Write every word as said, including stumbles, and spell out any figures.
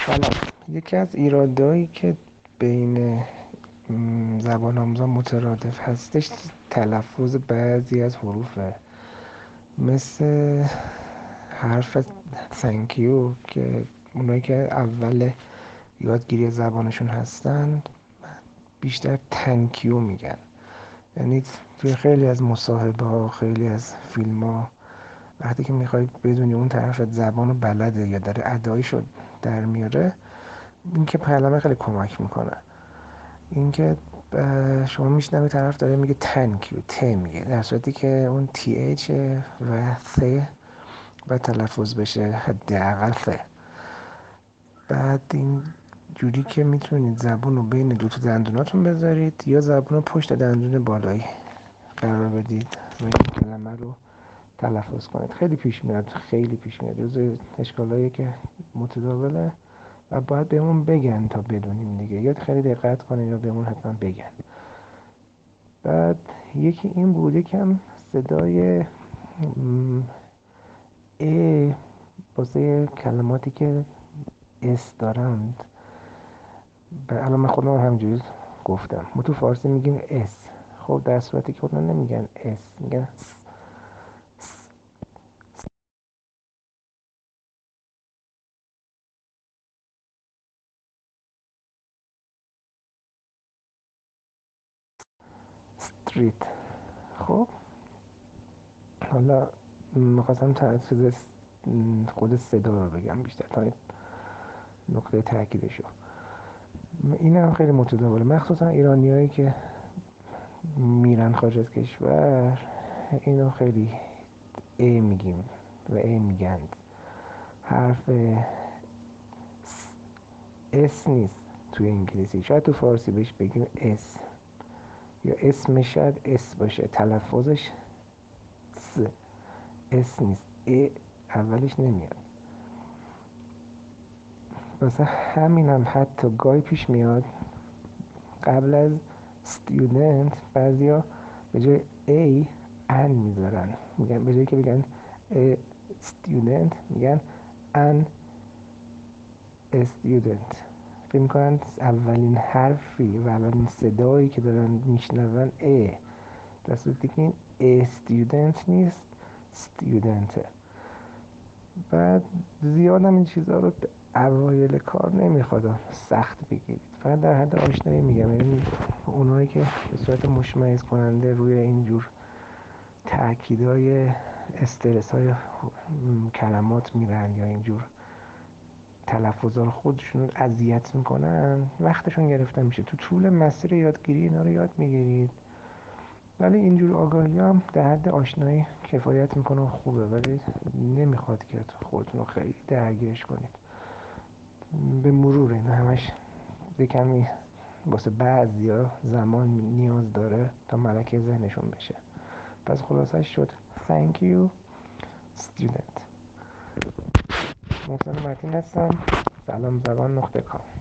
سلام. یکی از ایرادایی که بین م، زبان آموزان مترادف هستش تلفظ بعضی از حروفه، مثل حرف تhank you که اونایی که اول یادگیری زبانشون هستن بیشتر thank you میگن. یعنی توی خیلی از مصاحبه ها، خیلی از فیلم ها، وقتی که میخوای بدونی اون طرف زبان رو بلده یا داره اداییشو در میاره، این که کلمه خیلی کمک میکنه. این که شما میشنوی طرف داره میگه thank you، ت میگه، در صورتی که اون تی اچ و ث و تلفظ بشه حداقل ث. بعد این جوری که میتونید زبون رو بین دو تا دندوناتون بذارید یا زبون رو پشت دندون بالایی قرار بدید و این کلمه رو تلفظ کنید. خیلی پیش میاد، خیلی پیش میاد. جزو اشکالایی که متداوله و باید بهمون بگن تا بدونیم دیگه، یا خیلی دقت کنید یا بهمون حتما بگن. بعد یکی این بود، یکم صدای ا واسه کلماتی که اس دارند. الان من خودم همینجوری گفتم، ما تو فارسی میگیم اس، خب در صورتی که اونا نمیگن اس، میگن استریت. خب حالا میخواستم تأثیر خود صدا رو بگم بیشتر تا این نقطه تأکیدشو. این هم خیلی متداوله، مخصوصا ایرانی هایی که میرن خارج از کشور، اینو خیلی ای میگیم و ای میگن. حرف اس نیست توی انگلیسی، شاید تو فارسی بهش بگیم اس، یا اسمش شاید اس باشه، تلفظش س، اس نیست، ای اولش نمیاد. واسه همین هم حتی گاهی پیش میاد قبل از student بعضیا به جای A ان میذارن، میگن به جایی که بگن a student میگن an student. فکر میکنن اولین حرفی و اولین صدایی که دارن میشنون A، در صورتی که این A student نیست، student. بعد زیاد هم این چیزها رو اوایل کار نمیخواد سخت بگیرید، فقط در حد آشنایی میگم. یعنی اونایی که به صورت مشمئز کننده روی اینجور تأکیدهای استرس های کلمات میرن یا اینجور تلفظ رو خودشون اذیت میکنن، وقتشون گرفته میشه. تو طول مسیر یادگیری اینا رو یاد میگیرید، ولی اینجور آگاهی هم در حد آشنایی کفایت میکنه و خوبه، ولی نمیخواد که خودتون رو خیلی درگیرش کنید. به مرور اینا همش به کمی واسه بعضیا زمان نیاز داره تا ملکه ذهنشون بشه. پس خلاصش شد thank you student. محسن متین هستم. سلام زبان نقطه کام.